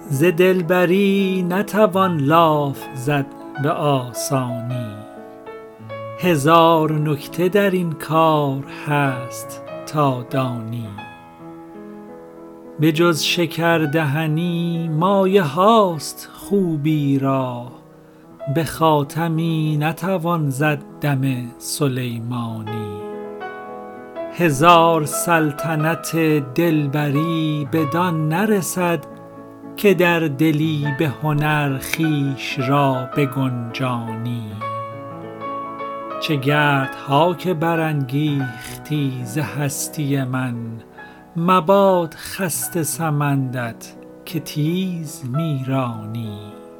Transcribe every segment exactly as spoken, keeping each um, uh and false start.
ز دلبری نتوان لاف زد به آسانی، هزار نکته در این کار هست تا دانی. به جز شکردهنی مایه هاست خوبی را، به خاتمی نتوان زد دم سلیمانی. هزار سلطنت دلبری بدان نرسد، که در دلی به هنر خویش را بگنجانی. چه گردها که برانگیختی ز هستی من، مباد خسته سمندت که تیز میرانی.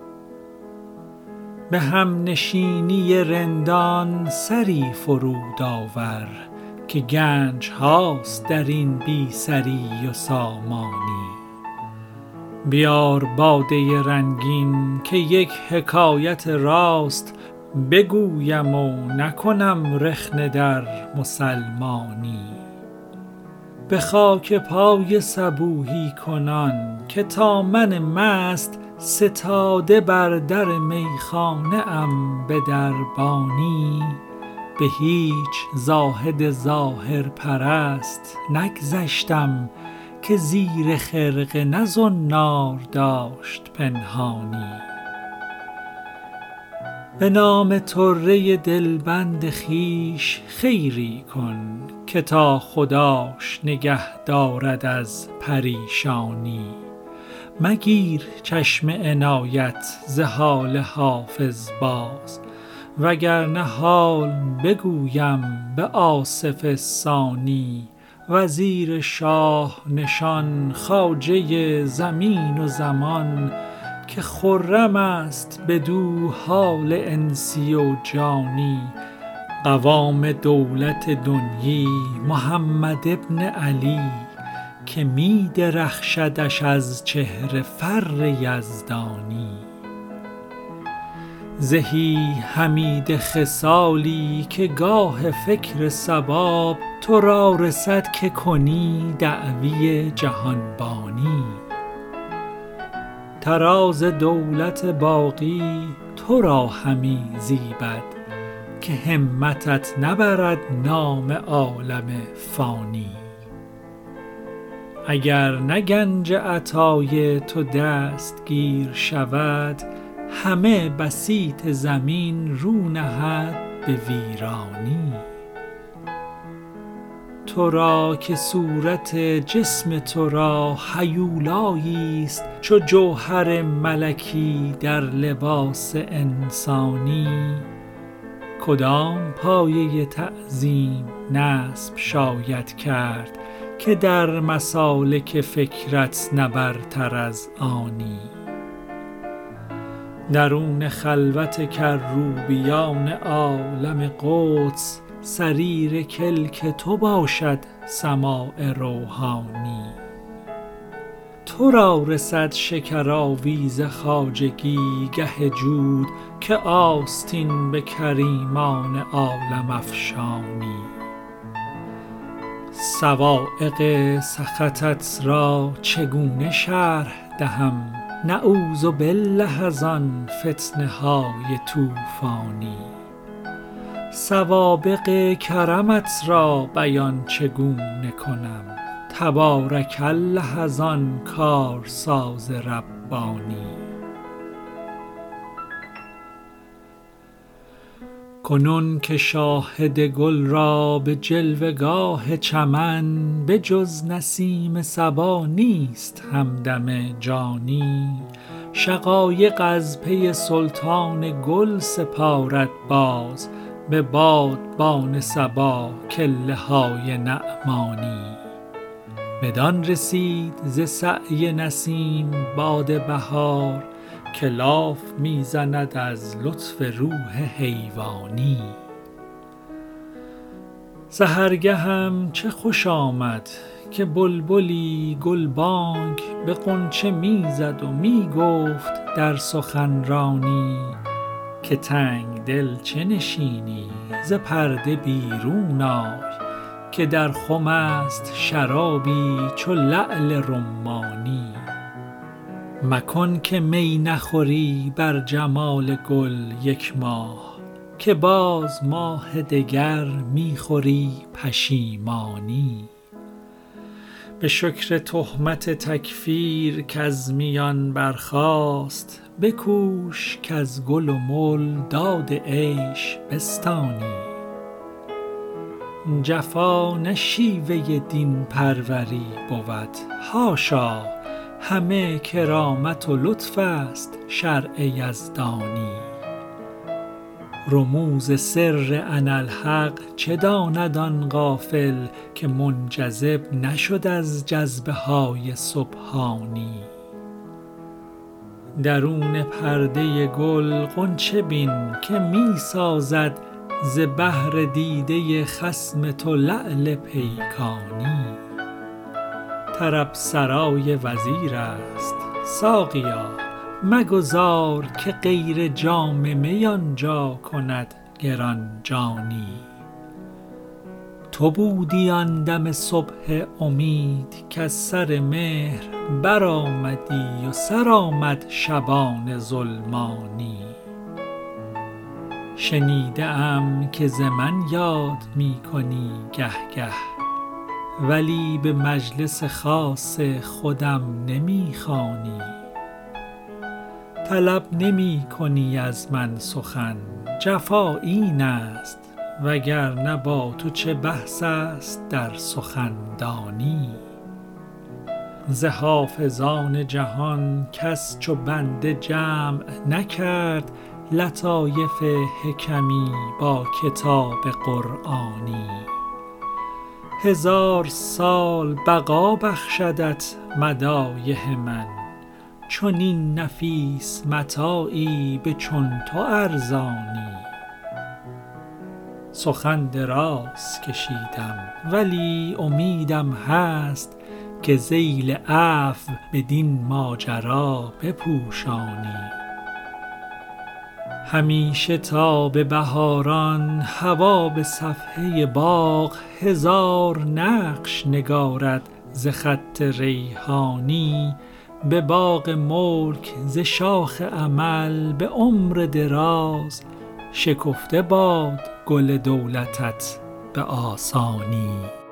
به همنشینی رندان سری فرود آور، که گنج هاست در این بی سری و سامانی. بیار باده رنگین که یک حکایت راست بگویم و نکنم رخنه در مسلمانی. به خاک پای صبوحی کنان که تا من مست، ستاده بر در میخانه ام به دربانی. به هیچ زاهد ظاهر پرست نگذشتم، که زیر خرقه نه زنار داشت پنهانی. به نام طره دلبند خویش خیری کن، که تا خداش نگه دارد از پریشانی. مگیر چشم عنایت ز حال حافظ باز، وگرنه حال بگویم به آصف ثانی. وزیر شاه نشان خواجه زمین و زمان، که خرم است بدو حال انسی و جانی. قوام دولت دنیی محمد ابن علی، که می درخشدش از چهر فر یزدانی. زهی حمید خصالی که گاه فکر صواب، تو را رسد که کنی دعوی جهانبانی. طراز دولت باقی تو را همی زیبد، که همتت نبرد نام عالم فانی. اگر نه گنج عطای تو دستگیر شود، همه بسیط زمین رو نهد به ویرانی. تو را که صورت جسم تو را هیولایی است، چو جوهر ملکی در لباس انسانی. کدام پایه تعظیم نصب شاید کرد، که در مسالک فکرت نه برتر از آنی. درون خلوت کروبیان عالم قدس، سریر کلک تو باشد سماع روحانی. تو را رسد شکرآویز خواجگی گه جود، که آستین به کریمان عالم افشانی. صواعق سخطت را چگونه شرح دهم، نعوذ بالله از آن فتنه های طوفانی. سوابق کرمت را بیان چگونه کنم، تبارک الله از آن کارساز ربانی. کنون که شاهد گل را به جلوه گاه چمن، به جز نسیم صبا نیست همدم جانی. شقایق از پی سلطان گل سپارد باز، به بادبان صبا کله های نعمانی. بدان رسید ز سعی نسیم باد بهار، که لاف می زند از لطف روح حیوانی. سحرگهم چه خوش آمد که بلبلی گلبانگ، به غنچه می زد و می گفت در سخنرانی. که تنگ دل چه نشینی ز پرده بیرون آی، که در خم است شرابی چو لعل رمانی. مکن که می نخوری بر جمال گل یک ماه، که باز ماه دگر می خوری پشیمانی. به شکر تهمت تکفیر کز میان برخاست، بکوش کز گل و مل داد عیش بستانی. جفا نه شیوه دین پروری بود، حاشا همه کرامت و لطف است شرع یزدانی. رموز سر اناالحق چه داند آن غافل، که منجذب نشد از جذبه های سبحانی. درون پرده گل غنچه بین که می سازد ز بهر دیده خصم تو لعل پیکانی. طرب سرای وزیر است ساقیا، مگذار که غیر جام می آنجا کند گرانجانی. تو بودی آن دم صبح امید کز سر مهر برآمدی و سرآمد شبان ظلمانی. شنیده ام که ز من یاد می کنی گه گه، ولی به مجلس خاص خودم نمی خوانی. طلب نمی کنی از من سخن، جفا این است، وگرنه با تو چه بحث است در سخندانی. ز حافظان جهان کس چو بنده جمع نکرد، لطایف حکمی با کتاب قرآنی. هزار سال بقا بخشدت مدایح من، چنین نفیس متاعی به چون تو ارزانی. سخن دراز کشیدم ولی امیدم هست، که ذیل عفو بدین ماجرا بپوشانی. همیشه تا به بهاران هوا به صفحه باغ، هزار نقش نگارد ز خط ریحانی. به باغ ملک ز شاخ امل به عمر دراز، شکفته باد گل دولتت به آسانی.